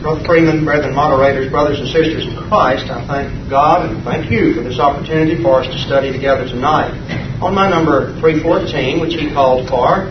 Brother Freeman, brethren moderators, brothers and sisters in Christ, I thank God and thank you for this opportunity for us to study together tonight. On my number 314, which he called for,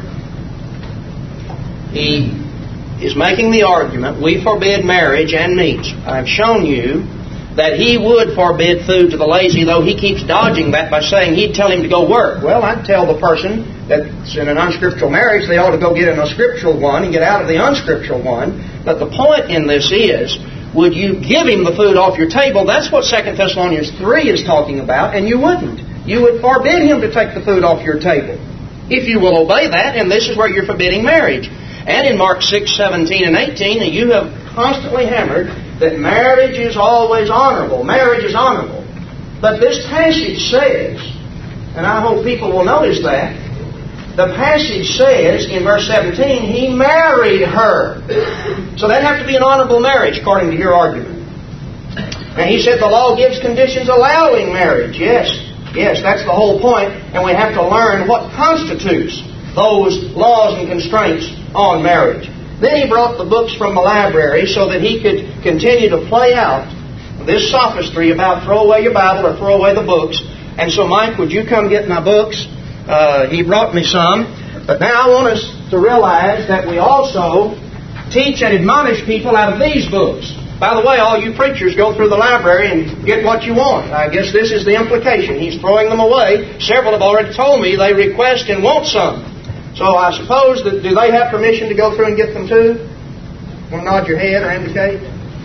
he is making the argument, we forbid marriage and meats. I've shown you that he would forbid food to the lazy, though he keeps dodging that by saying he'd tell him to go work. Well, I'd tell the person that's in an unscriptural marriage they ought to go get in a scriptural one and get out of the unscriptural one. But the point in this is, would you give him the food off your table? That's what 2 Thessalonians 3 is talking about, and you wouldn't. You would forbid him to take the food off your table. If you will obey that, and this is where you're forbidding marriage. And in Mark 6:17 and 18, you have constantly hammered that marriage is always honorable. Marriage is honorable. But this passage says, and I hope people will notice that, the passage says in verse 17, he married her. So that'd have to be an honorable marriage, according to your argument. And he said the law gives conditions allowing marriage. Yes, that's the whole point. And we have to learn what constitutes those laws and constraints on marriage. Then he brought the books from the library so that he could continue to play out this sophistry about throw away your Bible or throw away the books. And so, Mike, would you come get my books? He brought me some. But now I want us to realize that we also teach and admonish people out of these books. By the way, all you preachers go through the library and get what you want. I guess this is the implication. He's throwing them away. Several have already told me they request and want some. So I suppose that, do they have permission to go through and get them too? Want to nod your head or indicate?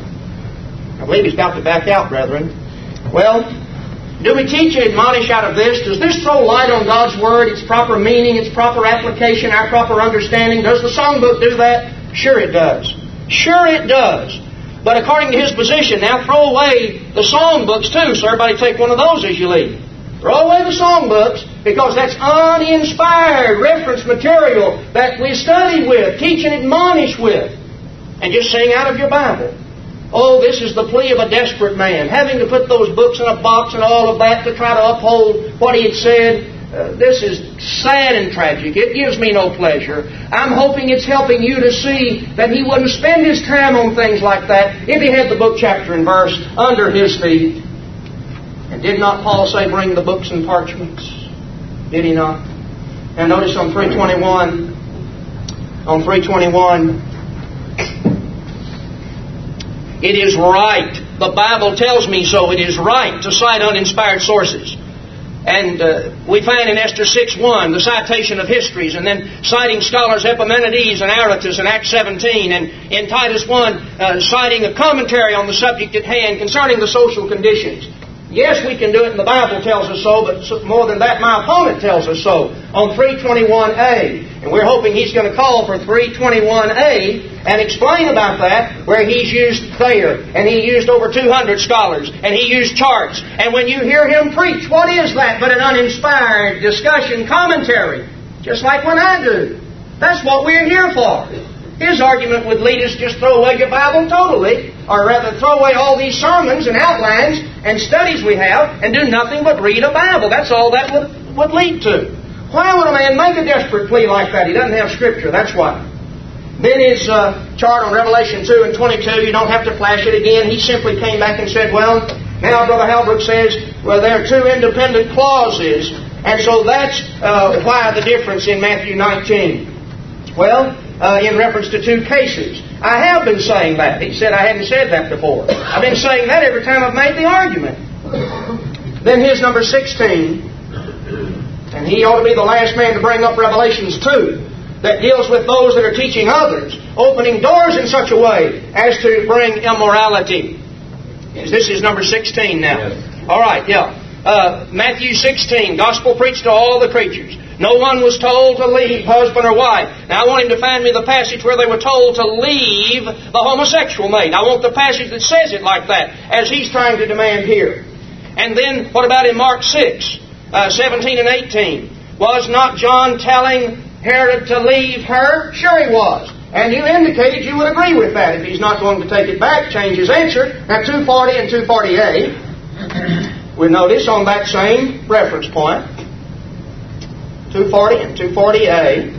I believe he's about to back out, brethren. Well, do we teach and admonish out of this? Does this throw light on God's Word, its proper meaning, its proper application, our proper understanding? Does the songbook do that? Sure it does. Sure it does. But according to his position, now throw away the songbooks too, so everybody take one of those as you leave. Throw away the songbooks, because that's uninspired reference material that we study with, teach and admonish with, and just sing out of your Bible. Oh, this is the plea of a desperate man, having to put those books in a box and all of that to try to uphold what he had said. This is sad and tragic. It gives me no pleasure. I'm hoping it's helping you to see that he wouldn't spend his time on things like that if he had the book, chapter, and verse under his feet. And did not Paul say, bring the books and parchments? Did he not? And notice on 321, it is right. The Bible tells me so. It is right to cite uninspired sources. And we find in Esther 6:1 the citation of histories, and then citing scholars Epimenides and Aratus in Acts 17, and in Titus 1 citing a commentary on the subject at hand concerning the social conditions. Yes, we can do it, and the Bible tells us so, but more than that, my opponent tells us so on 321a. And we're hoping he's going to call for 321a and explain about that, where he's used Thayer, and he used over 200 scholars, and he used charts. And when you hear him preach, what is that but an uninspired discussion commentary? Just like when I do. That's what we're here for. His argument would lead us just throw away your Bible totally, or rather throw away all these sermons and outlines and studies we have and do nothing but read a Bible. That's all that would lead to. Why would a man make a desperate plea like that? He doesn't have Scripture, that's why. Then his chart on Revelation 2 and 22, you don't have to flash it again. He simply came back and said, well, now Brother Halbrook says, well, there are two independent clauses, and so that's why the difference in Matthew 19. Well, in reference to two cases. I have been saying that. He said I hadn't said that before. I've been saying that every time I've made the argument. Then his number 16, and he ought to be the last man to bring up Revelations 2, that deals with those that are teaching others, opening doors in such a way as to bring immorality. This is number 16 now. Yes. All right, yeah. Matthew 16, gospel preached to all the creatures. No one was told to leave husband or wife. Now I want him to find me the passage where they were told to leave the homosexual mate. I want the passage that says it like that, as he's trying to demand here. And then, what about in Mark 6, 17 and 18? Was not John telling Herod to leave her? Sure he was. And you indicated you would agree with that. If he's not going to take it back, change his answer. Now 240 and 240a, we notice on that same reference point, 240 and 240a.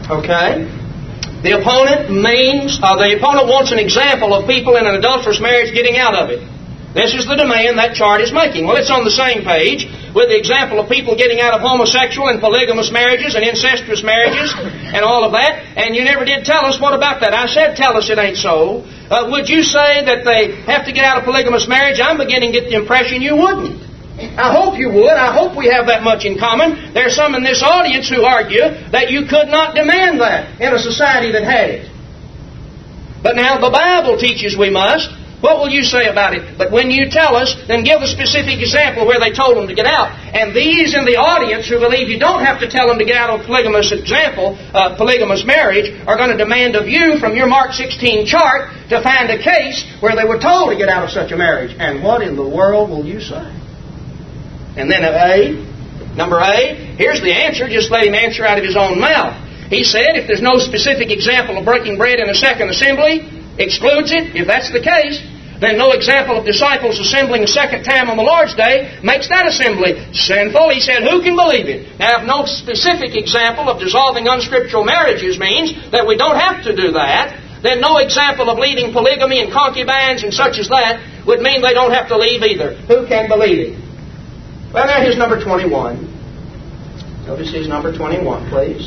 Okay? The opponent wants an example of people in an adulterous marriage getting out of it. This is the demand that chart is making. Well, it's on the same page with the example of people getting out of homosexual and polygamous marriages and incestuous marriages and all of that. And you never did tell us what about that. I said, tell us it ain't so. Would you say that they have to get out of polygamous marriage? I'm beginning to get the impression you wouldn't. I hope you would. I hope we have that much in common. There are some in this audience who argue that you could not demand that in a society that had it. But now the Bible teaches we must. What will you say about it? But when you tell us, then give a specific example where they told them to get out. And these in the audience who believe you don't have to tell them to get out of a polygamous marriage, are going to demand of you from your Mark 16 chart to find a case where they were told to get out of such a marriage. And what in the world will you say? And then number A, here's the answer. Just let him answer out of his own mouth. He said if there's no specific example of breaking bread in a second assembly, excludes it. If that's the case, then no example of disciples assembling a second time on the Lord's Day makes that assembly sinful. He said, who can believe it? Now, if no specific example of dissolving unscriptural marriages means that we don't have to do that, then no example of leaving polygamy and concubines and such as that would mean they don't have to leave either. Who can believe it? Well, now here's number 21. Notice his number 21, please.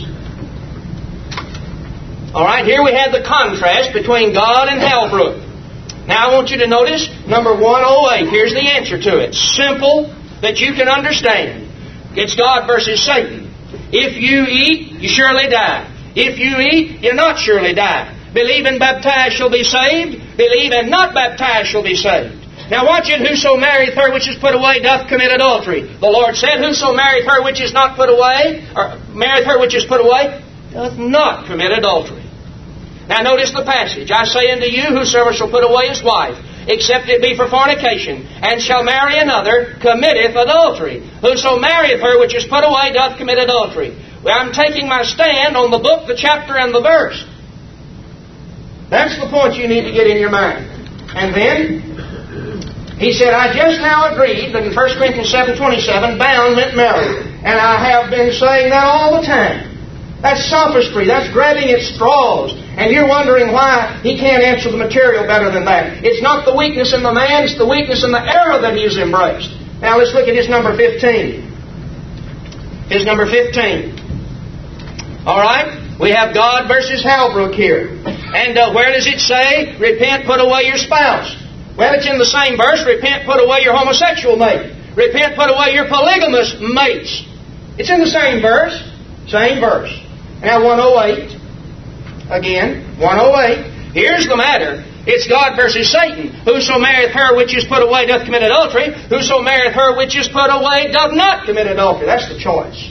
All right, here we have the contrast between God and Halbrook. Now I want you to notice number 108. Here's the answer to it. Simple, that you can understand. It's God versus Satan. If you eat, you surely die. If you eat, you'll not surely die. Believe and baptized shall be saved. Believe and not baptized shall be saved. Now watch it. Whoso marrieth her which is put away doth commit adultery. The Lord said, whoso marrieth her which is not put away, or marrieth her which is put away, doth not commit adultery. Now notice the passage. I say unto you, whosoever shall put away his wife, except it be for fornication, and shall marry another, committeth adultery. Whoso marrieth her which is put away doth commit adultery. Well, I'm taking my stand on the book, the chapter, and the verse. That's the point you need to get in your mind. And then, he said, I just now agreed that in 1 Corinthians 7:27, bound meant married. And I have been saying that all the time. That's sophistry. That's grabbing at straws. And you're wondering why he can't answer the material better than that. It's not the weakness in the man, it's the weakness in the error that he has embraced. Now let's look at his number 15. His number 15. All right? We have God versus Halbrook here. And where does it say, repent, put away your spouse? Well, it's in the same verse. Repent, put away your homosexual mate. Repent, put away your polygamous mates. It's in the same verse. Same verse. Now 108. Again, 108. Here's the matter. It's God versus Satan. Whoso marrieth her which is put away doth commit adultery. Whoso marrieth her which is put away doth not commit adultery. That's the choice.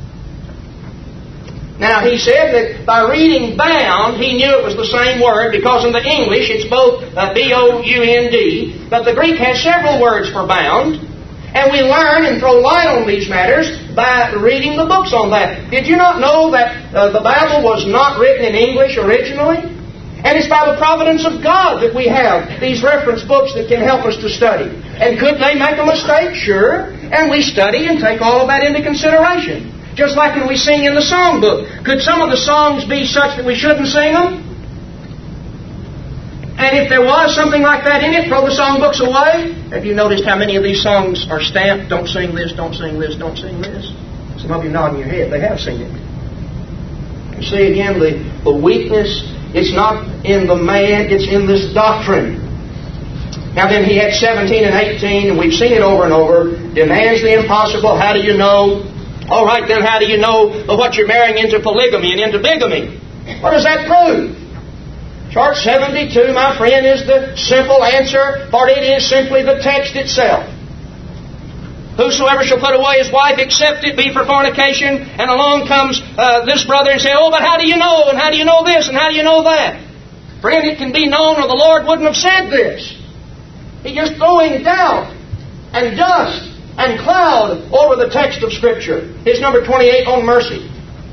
Now, he said that by reading bound, he knew it was the same word because in the English it's both B-O-U-N-D, but the Greek has several words for bound. And we learn and throw light on these matters by reading the books on that. Did you not know that the Bible was not written in English originally? And it's by the providence of God that we have these reference books that can help us to study. And could they make a mistake? Sure. And we study and take all of that into consideration. Just like when we sing in the songbook. Could some of the songs be such that we shouldn't sing them? And if there was something like that in it, throw the songbooks away. Have you noticed how many of these songs are stamped, don't sing this, don't sing this, don't sing this? Some of you nodding your head. They have seen it. You see again, the weakness, it's not in the man, it's in this doctrine. Now then, he had 17 and 18, and we've seen it over and over. Demands the impossible. How do you know? All right, then how do you know what you're marrying into polygamy and into bigamy? What does that prove? Chart 72, my friend, is the simple answer, for it is simply the text itself. Whosoever shall put away his wife, except it be for fornication, and along comes this brother and say, oh, but how do you know? And how do you know this? And how do you know that? Friend, it can be known or the Lord wouldn't have said this. He's just throwing doubt and dust and cloud over the text of Scripture. His number 28 on mercy.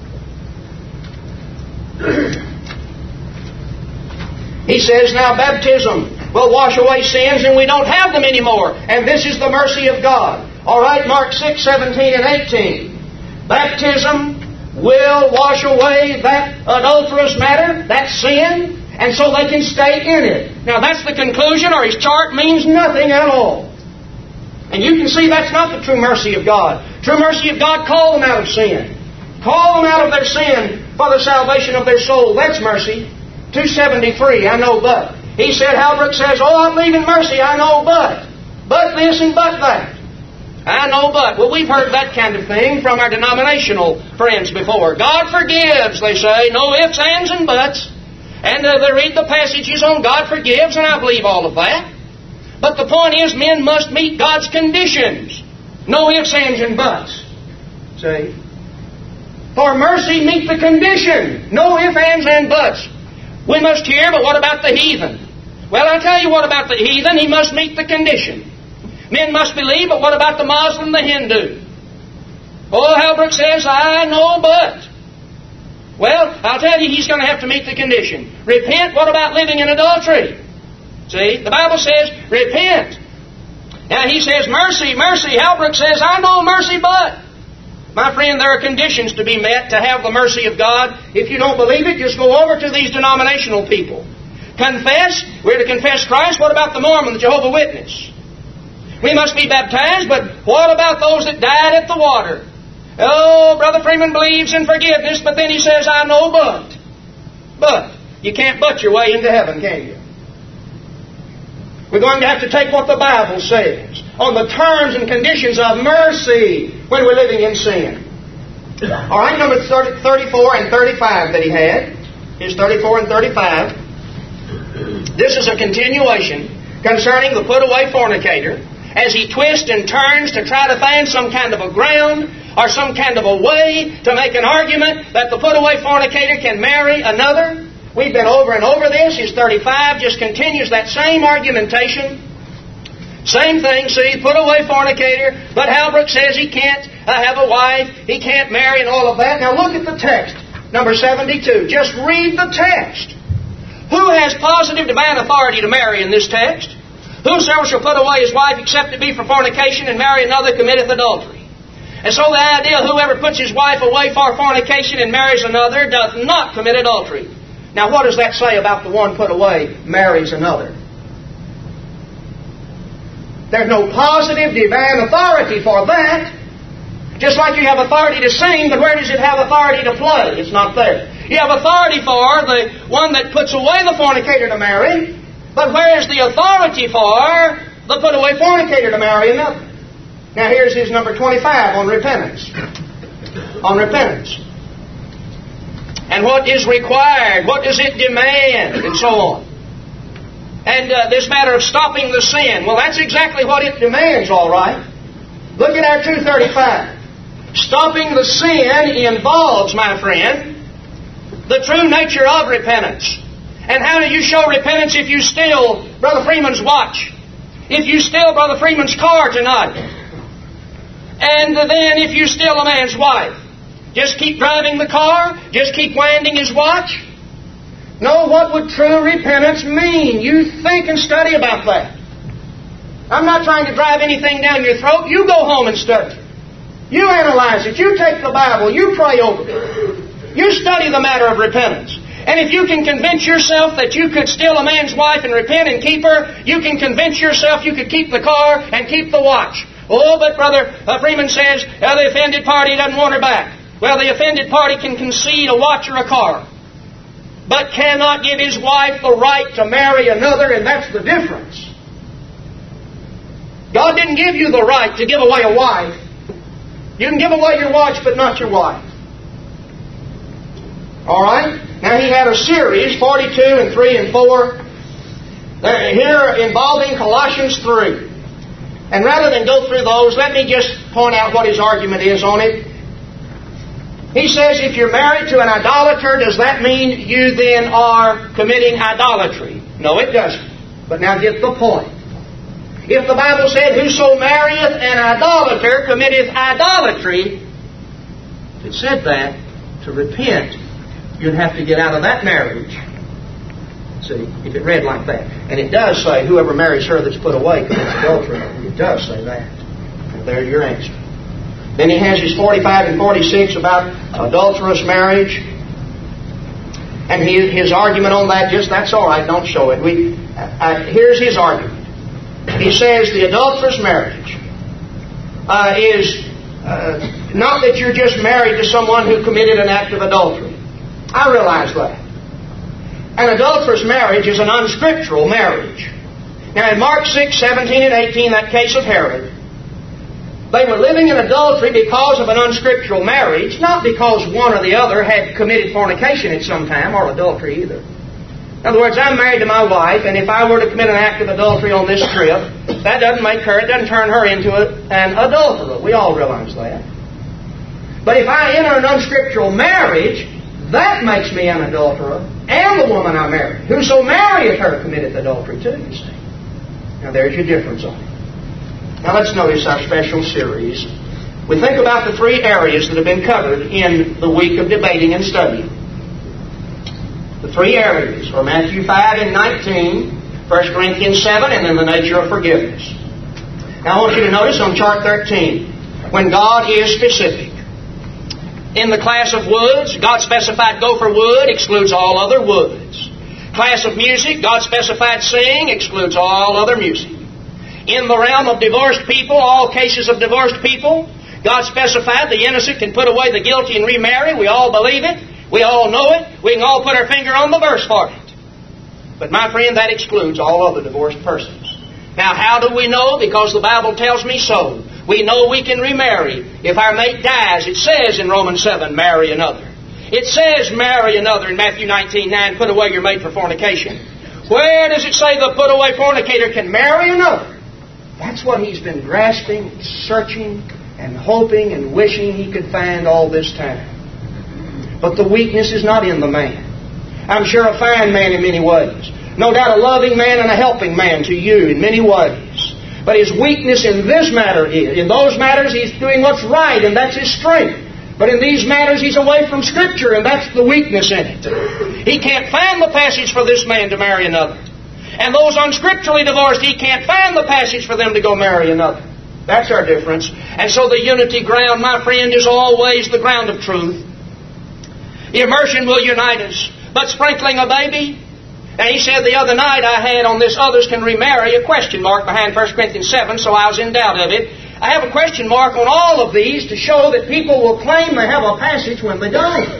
He says, now baptism will wash away sins and we don't have them anymore. And this is the mercy of God. All right, Mark 6, 17 and 18. Baptism will wash away that adulterous matter, that sin, and so they can stay in it. Now that's the conclusion, or his chart means nothing at all. And you can see that's not the true mercy of God. True mercy of God, call them out of sin. Call them out of their sin for the salvation of their soul. That's mercy. 273, I know but. He said, Halbrook says, oh, I'm leaving mercy, I know but. But this and but that. I know but. Well, we've heard that kind of thing from our denominational friends before. God forgives, they say. No ifs, ands, and buts. And they read the passages on God forgives, and I believe all of that. But the point is, men must meet God's conditions. No ifs, ands, and buts. See? For mercy, meet the condition. No ifs, ands, and buts. We must hear, but what about the heathen? Well, I'll tell you what about the heathen. He must meet the condition. Men must believe, but what about the Muslim, the Hindu? Oh, Halbrook says, I know but. Well, I'll tell you, he's going to have to meet the condition. Repent, what about living in adultery? See, the Bible says, repent. Now he says, mercy, mercy. Halbrook says, I know mercy but. My friend, there are conditions to be met to have the mercy of God. If you don't believe it, just go over to these denominational people. Confess. We're to confess Christ. What about the Mormon, the Jehovah's Witness? We must be baptized, but what about those that died at the water? Oh, Brother Freeman believes in forgiveness, but then he says, I know but. But. You can't but your way into heaven, can you? We're going to have to take what the Bible says on the terms and conditions of mercy when we're living in sin. All right, number 34 and 35 that he had. Here's 34 and 35. This is a continuation concerning the put-away fornicator as he twists and turns to try to find some kind of a ground or some kind of a way to make an argument that the put-away fornicator can marry another. We've been over and over this. His 35 just continues that same argumentation. Same thing, see, put-away fornicator, but Halbrook says he can't have a wife, he can't marry and all of that. Now look at the text, number 72. Just read the text. Who has positive divine authority to marry in this text? Whosoever shall put away his wife except it be for fornication and marry another committeth adultery. And so the idea, whoever puts his wife away for fornication and marries another doth not commit adultery. Now what does that say about the one put away marries another? There's no positive divine authority for that. Just like you have authority to sing, but where does it have authority to play? It's not there. You have authority for the one that puts away the fornicator to marry, but where is the authority for the put-away fornicator to marry another? Now here's his number 25 on repentance. On repentance. And what is required? What does it demand? And so on. And this matter of stopping the sin. Well, that's exactly what it demands, all right. Look at our 235. Stopping the sin involves, my friend, the true nature of repentance. And how do you show repentance if you steal Brother Freeman's watch? If you steal Brother Freeman's car tonight? And then if you steal a man's wife? Just keep driving the car? Just keep winding his watch? No, what would true repentance mean? You think and study about that. I'm not trying to drive anything down your throat. You go home and study. You analyze it. You take the Bible. You pray over it. You study the matter of repentance. And if you can convince yourself that you could steal a man's wife and repent and keep her, you can convince yourself you could keep the car and keep the watch. Oh, but Brother Freeman says the offended party doesn't want her back. Well, the offended party can concede a watch or a car, but cannot give his wife the right to marry another, and that's the difference. God didn't give you the right to give away a wife. You can give away your watch, but not your wife. All right? Now, he had a series, 42 and 3 and 4, here involving Colossians 3. And rather than go through those, let me just point out what his argument is on it. He says, if you're married to an idolater, does that mean you then are committing idolatry? No, it doesn't. But now get the point. If the Bible said, whoso marrieth an idolater committeth idolatry, if it said that, to repent, you'd have to get out of that marriage. See, if it read like that. And it does say, whoever marries her that's put away commits adultery. It does say that. And there's your answer. Then he has his 45 and 46 about adulterous marriage. And his argument on that, that's all right, don't show it. Here's his argument. He says the adulterous marriage is not that you're just married to someone who committed an act of adultery. I realize that. An adulterous marriage is an unscriptural marriage. Now in Mark 6, 17 and 18, that case of Herod, they were living in adultery because of an unscriptural marriage, not because one or the other had committed fornication at some time, or adultery either. In other words, I'm married to my wife, and if I were to commit an act of adultery on this trip, that doesn't turn her into an adulterer. We all realize that. But if I enter an unscriptural marriage, that makes me an adulterer, and the woman I marry. Whoso marrieth her committeth adultery too, you see. Now there's your difference on it. Now let's notice our special series. We think about the three areas that have been covered in the week of debating and studying. The three areas are Matthew 5 and 19, 1 Corinthians 7, and then the nature of forgiveness. Now I want you to notice on chart 13, when God is specific. In the class of woods, God specified gopher wood, excludes all other woods. Class of music, God specified sing, excludes all other music. In the realm of divorced people, all cases of divorced people, God specified the innocent can put away the guilty and remarry. We all believe it. We all know it. We can all put our finger on the verse for it. But my friend, that excludes all other divorced persons. Now, how do we know? Because the Bible tells me so. We know we can remarry. If our mate dies, it says in Romans 7, marry another. It says marry another in Matthew 19:9, put away your mate for fornication. Where does it say the put away fornicator can marry another? That's what he's been grasping, searching, and hoping and wishing he could find all this time. But the weakness is not in the man. I'm sure a fine man in many ways. No doubt a loving man and a helping man to you in many ways. But his weakness in this matter is, in those matters he's doing what's right, and that's his strength. But in these matters he's away from Scripture, and that's the weakness in it. He can't find the passage for this man to marry another. And those unscripturally divorced, he can't find the passage for them to go marry another. That's our difference. And so the unity ground, my friend, is always the ground of truth. Immersion will unite us. But sprinkling a baby? Now he said the other night I had on this others can remarry a question mark behind 1 Corinthians 7, so I was in doubt of it. I have a question mark on all of these to show that people will claim they have a passage when they don't.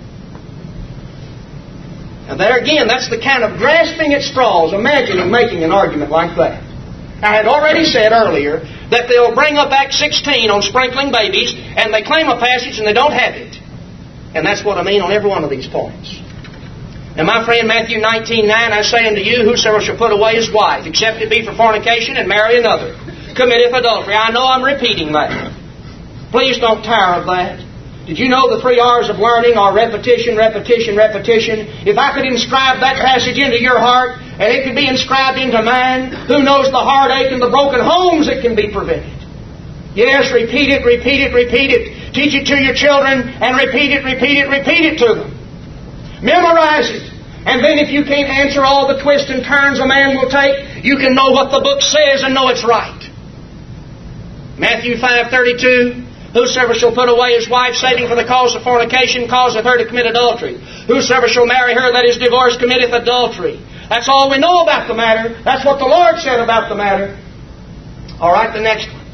And there again, that's the kind of grasping at straws. Imagining making an argument like that. I had already said earlier that they'll bring up Acts 16 on sprinkling babies, and they claim a passage and they don't have it. And that's what I mean on every one of these points. Now my friend, Matthew 19:9, I say unto you, whosoever shall put away his wife, except it be for fornication, and marry another, committeth adultery. I know I'm repeating that. Please don't tire of that. Did you know the 3 R's of learning are repetition, repetition, repetition? If I could inscribe that passage into your heart, and it could be inscribed into mine, who knows the heartache and the broken homes that can be prevented? Yes, repeat it, repeat it, repeat it. Teach it to your children, and repeat it, repeat it, repeat it to them. Memorize it. And then if you can't answer all the twists and turns a man will take, you can know what the book says and know it's right. Matthew 5:32, whosoever shall put away his wife, saving for the cause of fornication, causeth her to commit adultery. Whosoever shall marry her that is divorced committeth adultery. That's all we know about the matter. That's what the Lord said about the matter. All right, the next one.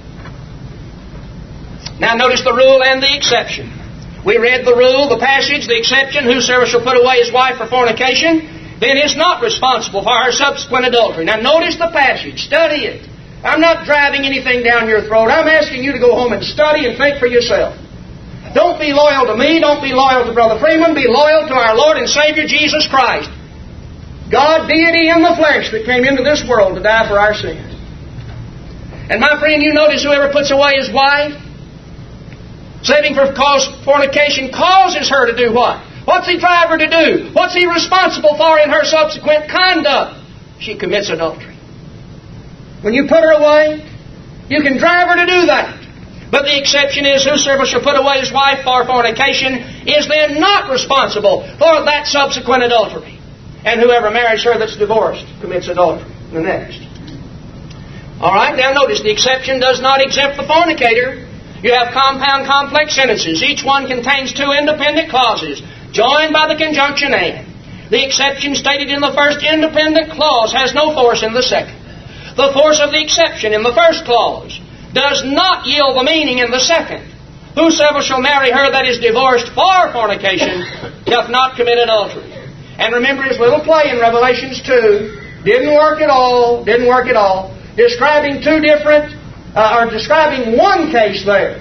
Now notice the rule and the exception. We read the rule, the passage, the exception, whosoever shall put away his wife for fornication, then is not responsible for her subsequent adultery. Now notice the passage, study it. I'm not driving anything down your throat. I'm asking you to go home and study and think for yourself. Don't be loyal to me, don't be loyal to Brother Freeman, be loyal to our Lord and Savior Jesus Christ. God, deity in the flesh that came into this world to die for our sins. And my friend, you notice whoever puts away his wife, saving for cause fornication, causes her to do what? What's he drive her to do? What's he responsible for in her subsequent conduct? She commits adultery. When you put her away, you can drive her to do that. But the exception is, whosoever shall put away his wife for fornication is then not responsible for that subsequent adultery. And whoever marries her that's divorced commits adultery. The next. All right, now notice the exception does not exempt the fornicator. You have compound complex sentences. Each one contains two independent clauses, joined by the conjunction and. The exception stated in the first independent clause has no force in the second. The force of the exception in the first clause does not yield the meaning in the second. Whosoever shall marry her that is divorced for fornication doth not commit adultery. And remember his little play in Revelations 2. Didn't work at all. Describing describing one case there.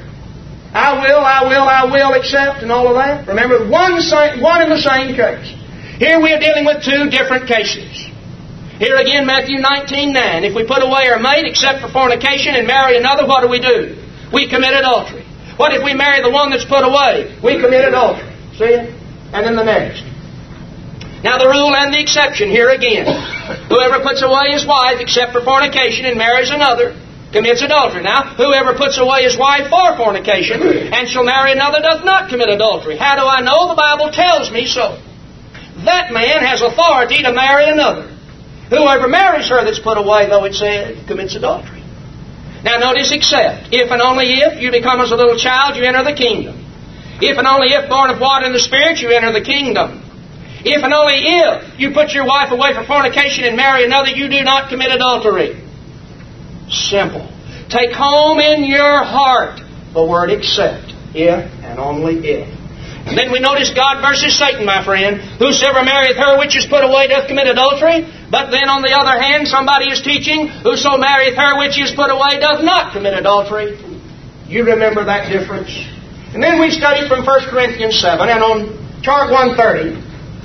I will accept, and all of that. Remember, one in the same case. Here we are dealing with two different cases. Here again, Matthew 19:9. If we put away our mate except for fornication and marry another, what do? We commit adultery. What if we marry the one that's put away? We commit adultery. See it? And then the next. Now the rule and the exception here again. Whoever puts away his wife except for fornication and marries another commits adultery. Now, whoever puts away his wife for fornication and shall marry another doth not commit adultery. How do I know? The Bible tells me so. That man has authority to marry another. Whoever marries her that's put away, though it said, commits adultery. Now notice except. If and only if you become as a little child, you enter the kingdom. If and only if born of water and the Spirit, you enter the kingdom. If and only if you put your wife away for fornication and marry another, you do not commit adultery. Simple. Take home in your heart the word except. If and only if. And then we notice God versus Satan, my friend. Whosoever marrieth her which is put away doth commit adultery. But then on the other hand, somebody is teaching, whoso marrieth her which is put away doth not commit adultery. You remember that difference? And then we studied from 1 Corinthians 7, and on chart 130,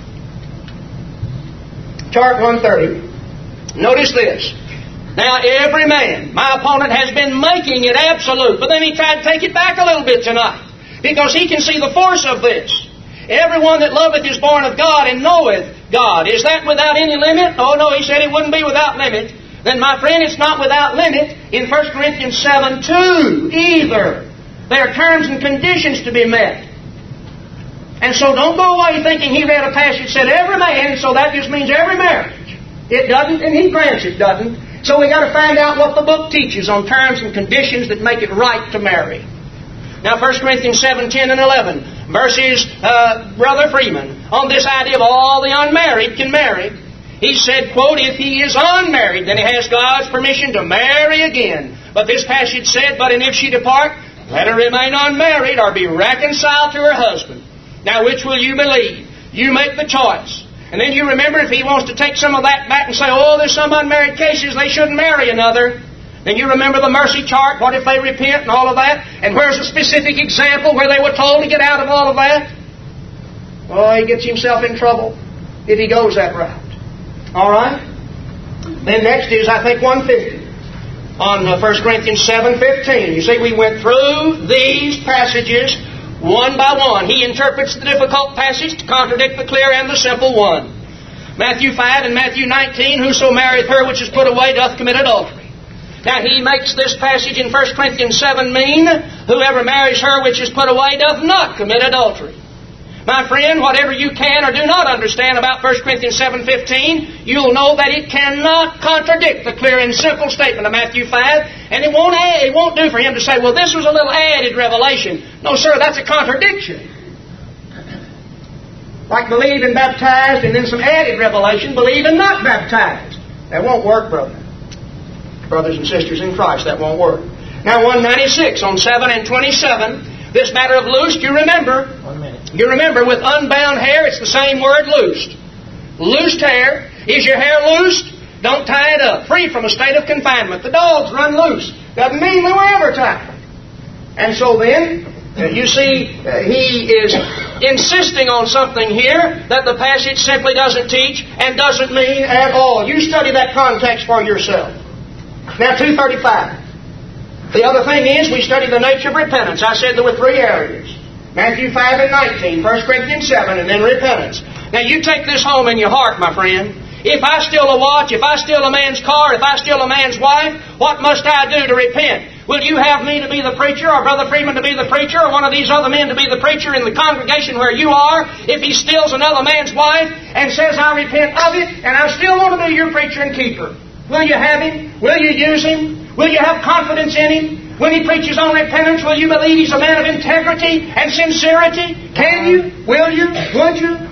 notice this. Now every man, my opponent has been making it absolute, but then he tried to take it back a little bit tonight. Because he can see the force of this. Everyone that loveth is born of God and knoweth God. Is that without any limit? Oh no, he said it wouldn't be without limit. Then my friend, it's not without limit in 1 Corinthians 7:2 either. There are terms and conditions to be met. And so don't go away thinking he read a passage that said every man, so that just means every marriage. It doesn't, and he grants it doesn't. So we got to find out what the book teaches on terms and conditions that make it right to marry. Now 1 Corinthians 7:10 and 11 verses Brother Freeman on this idea of all the unmarried can marry. He said, quote, if he is unmarried, then he has God's permission to marry again. But this passage said, but and if she depart, let her remain unmarried or be reconciled to her husband. Now which will you believe? You make the choice. And then you remember if he wants to take some of that back and say, oh, there's some unmarried cases, they shouldn't marry another. Then you remember the mercy chart, what if they repent and all of that? And where's a specific example where they were told to get out of all of that? Oh, he gets himself in trouble if he goes that route. All right? Then next is, I think, 150 on 1 Corinthians 7:15. You see, we went through these passages one by one. He interprets the difficult passage to contradict the clear and the simple one. Matthew 5 and Matthew 19, whoso marrieth her which is put away doth commit adultery. Now he makes this passage in 1 Corinthians 7 mean, whoever marries her which is put away doth not commit adultery. My friend, whatever you can or do not understand about 1 Corinthians 7:15, you'll know that it cannot contradict the clear and simple statement of Matthew 5, and it won't do for him to say, well, this was a little added revelation. No, sir, that's a contradiction. Like believe and baptized, and then some added revelation, believe and not baptized. That won't work, brother. Brothers and sisters in Christ, that won't work. Now 196 on 7 and 27, this matter of loosed, you remember. 1 minute. You remember with unbound hair, it's the same word, loosed. Loosed hair. Is your hair loosed? Don't tie it up. Free from a state of confinement. The dogs run loose. Doesn't mean they were ever tied. And so then, you see, he is insisting on something here that the passage simply doesn't teach and doesn't mean at all. You study that context for yourself. Now 235. The other thing is we study the nature of repentance. I said there were three areas. Matthew 5 and 19, 1 Corinthians 7, and then repentance. Now you take this home in your heart, my friend. If I steal a watch, if I steal a man's car, if I steal a man's wife, what must I do to repent? Will you have me to be the preacher, or Brother Freeman to be the preacher, or one of these other men to be the preacher in the congregation where you are, if he steals another man's wife and says, I repent of it, and I still want to be your preacher and keeper? Will you have him? Will you use him? Will you have confidence in him? When he preaches on repentance, will you believe he's a man of integrity and sincerity? Can you? Will you? Would you?